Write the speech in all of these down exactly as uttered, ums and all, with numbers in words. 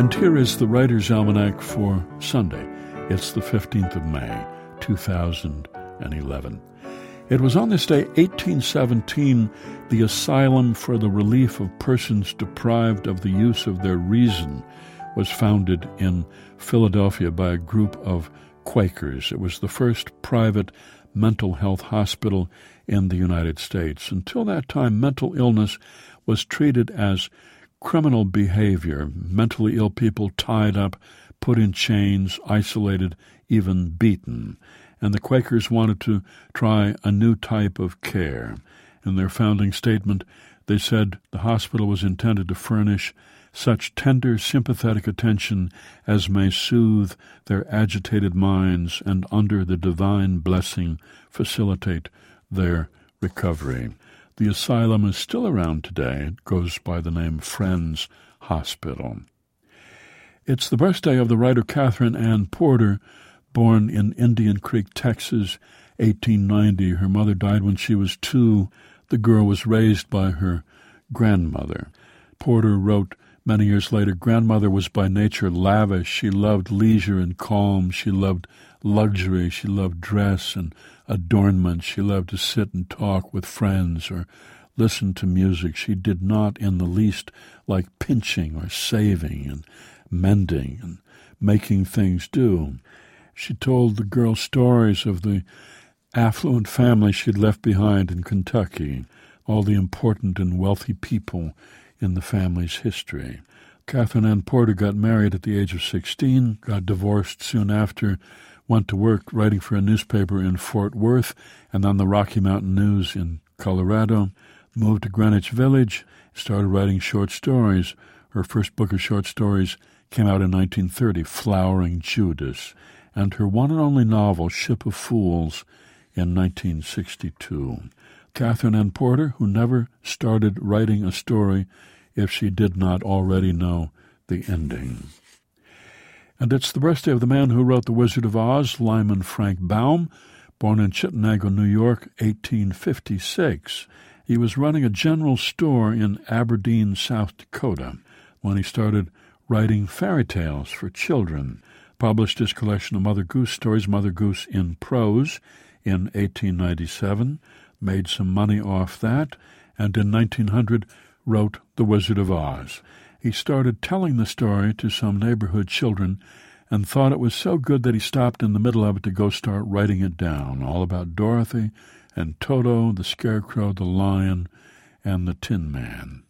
And here is the Writer's Almanac for Sunday. It's the fifteenth of May, two thousand eleven. It was on this day, eighteen seventeen, the Asylum for the Relief of Persons Deprived of the Use of Their Reason was founded in Philadelphia by a group of Quakers. It was the first private mental health hospital in the United States. Until that time, mental illness was treated as criminal behavior, mentally ill people tied up, put in chains, isolated, even beaten. And the Quakers wanted to try a new type of care. In their founding statement, they said the hospital was intended to furnish such tender, sympathetic attention as may soothe their agitated minds and under the divine blessing facilitate their recovery. The asylum is still around today. It goes by the name Friends Hospital. It's the birthday of the writer Catherine Ann Porter, born in Indian Creek, Texas, eighteen ninety. Her mother died when she was two. The girl was raised by her grandmother. Porter wrote many years later, grandmother was by nature lavish. She loved leisure and calm. She loved luxury. She loved dress and adornment. She loved to sit and talk with friends or listen to music. She did not in the least like pinching or saving and mending and making things do. She told the girl stories of the affluent family she'd left behind in Kentucky, all the important and wealthy people in the family's history. Catherine Ann Porter got married at the age of sixteen, got divorced soon after, went to work writing for a newspaper in Fort Worth and on the Rocky Mountain News in Colorado, moved to Greenwich Village, started writing short stories. Her first book of short stories came out in nineteen thirty, Flowering Judas, and her one and only novel, Ship of Fools, in nineteen sixty-two. Catherine Ann Porter, who never started writing a story if she did not already know the ending. And it's the birthday of the man who wrote The Wizard of Oz, Lyman Frank Baum, born in Chittenango, New York, eighteen fifty-six. He was running a general store in Aberdeen, South Dakota, when he started writing fairy tales for children. Published his collection of Mother Goose stories, Mother Goose in Prose, in eighteen ninety-seven, made some money off that, and in nineteen hundred wrote The Wizard of Oz. He started telling the story to some neighborhood children and thought it was so good that he stopped in the middle of it to go start writing it down, all about Dorothy and Toto, the Scarecrow, the Lion, and the Tin Man.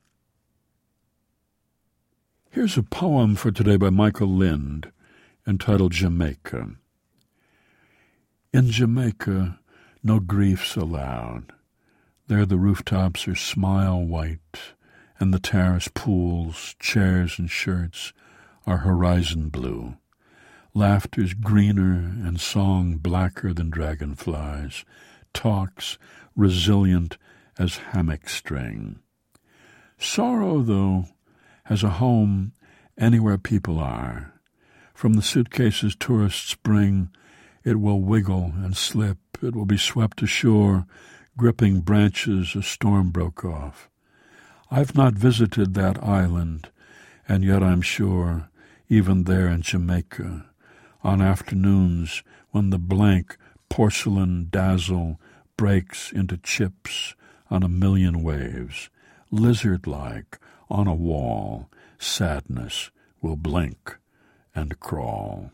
Here's a poem for today by Michael Lind, entitled Jamaica. In Jamaica, no grief's allowed. There the rooftops are smile white, and the terrace pools, chairs, and shirts are horizon blue. Laughter's greener and song blacker than dragonflies, talks resilient as hammock string. Sorrow, though, has a home anywhere people are. From the suitcases tourists bring, it will wiggle and slip. It will be swept ashore, gripping branches a storm broke off. I've not visited that island, and yet I'm sure, even there in Jamaica, on afternoons when the blank porcelain dazzle breaks into chips on a million waves, lizard-like on a wall, sadness will blink and crawl.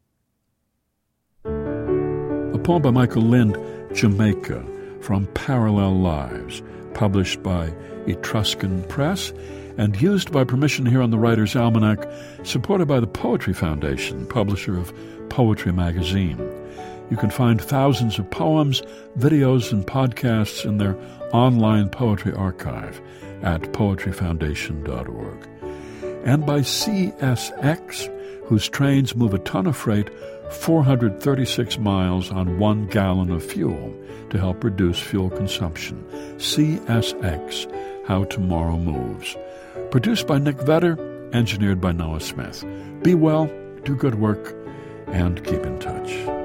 A poem by Michael Lind, Jamaica, from Parallel Lives, published by Etruscan Press and used by permission here on the Writer's Almanac, supported by the Poetry Foundation, publisher of Poetry Magazine. You can find thousands of poems, videos, and podcasts in their online poetry archive at poetry foundation dot org. And by C S X, whose trains move a ton of freight four hundred thirty-six miles on one gallon of fuel to help reduce fuel consumption. C S X, How Tomorrow Moves. Produced by Nick Vetter, engineered by Noah Smith. Be well, do good work, and keep in touch.